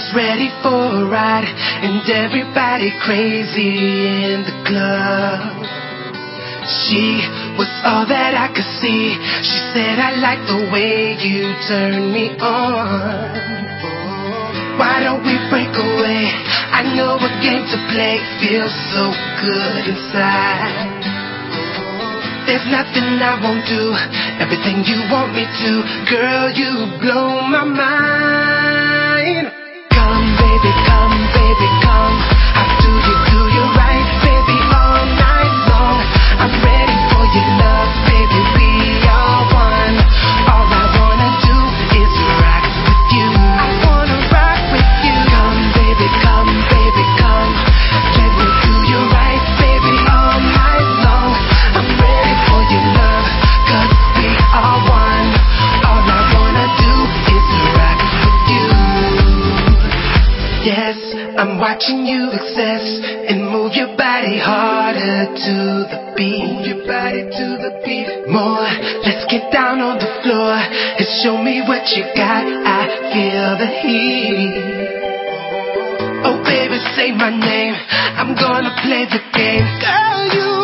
ready for a ride, and everybody crazy in the club. She was all that I could see. She said, I like the way you turn me on. Why don't we break away? I know a game to play, feels so good inside. There's nothing I won't do, everything you want me to. Girl, you blow my mind. Come baby, come baby, come. How do you right, baby, all night long. I'm ready for your love, baby, we are one. All I wanna do is rock with you. I wanna rock with you. Come baby, come baby, come. Let me do you right, baby, all night long. I'm ready for your love, 'cause we are one. All I wanna do is rock with you. Yes, I'm watching you excess and move your body harder to the beat. Move your body to the beat. More, let's get down on the floor and show me what you got. I feel the heat. Oh baby, say my name, I'm gonna play the game. Girl, you